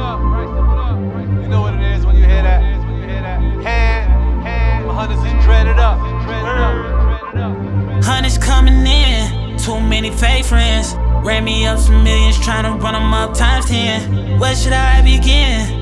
You know what it is when you hear that. Hand, my hunters is dreaded up. Hundreds coming in, too many fake friends. Ran me up some millions, tryna run them up times 10. Where should I begin?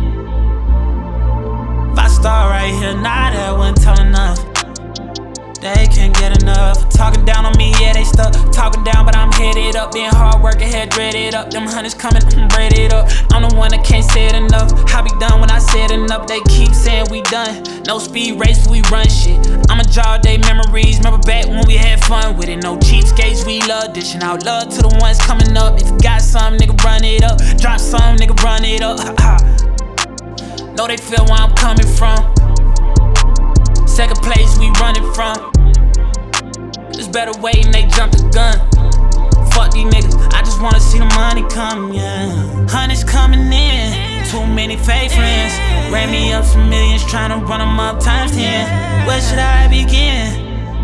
If I start right here, nah, that wasn't tall enough. They can't get enough. Talking down on me, yeah, they stuck. Talking down, but I'm headed up. Being hard working, head dreaded up. Them hundreds coming, I'm braided up. I'm the one that can't say it enough. I be done when I say it enough. They keep saying we done. No speed race, we run shit. I'ma draw day memories. Remember back when we had fun with it. No cheapskates, we love dishing out love to the ones coming up. If you got some, nigga, run it up. Drop some, nigga, run it up. Know they feel where I'm coming from. Second place, we running from. It's better waiting, they jump the gun. Fuck these niggas, I just wanna see the money come, yeah. Hundreds coming in, too many fake friends. Ran me up some millions, tryna run them up times 10. Where should I begin?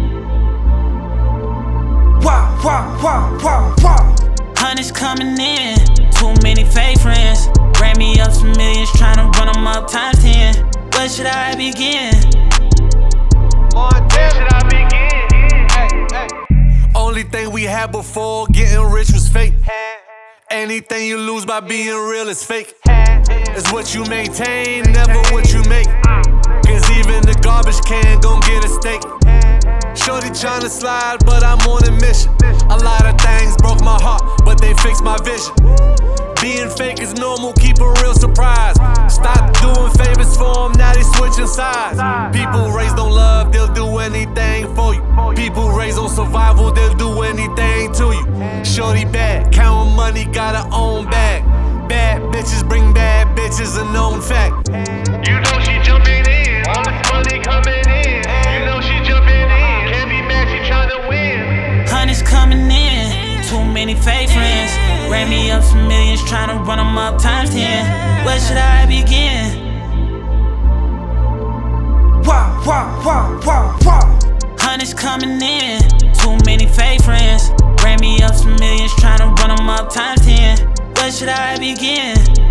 Hundreds coming in, too many fake friends. Ran me up some millions, tryna run them up times 10. Where should I begin? Where should I begin? Only thing we had before getting rich was fake. Anything you lose by being real is fake. It's what you maintain, never what you make. Cause even the garbage can gon' get a steak. Shorty tryna slide, but I'm on a mission. A lot of things broke my heart, but they fixed my vision. Being fake is normal, keep a real surprise. Stop doing favors for them, now they switching sides. People raised on love, they'll do anything for you. People raised on survival, they'll do anything to you. Shorty bad, counting money, got her own bag. Bad bitches bring bad bitches, a known fact. You know she jumping in, all this money coming in. You know she jumping in, can't be mad, she tryna win. Hundreds coming in, too many fake friends. Ran me up some millions, tryna run them up times 10. Where should I begin? Hundreds coming in, too many fake friends. Ran me up some millions, tryna run them up times 10. Where should I begin?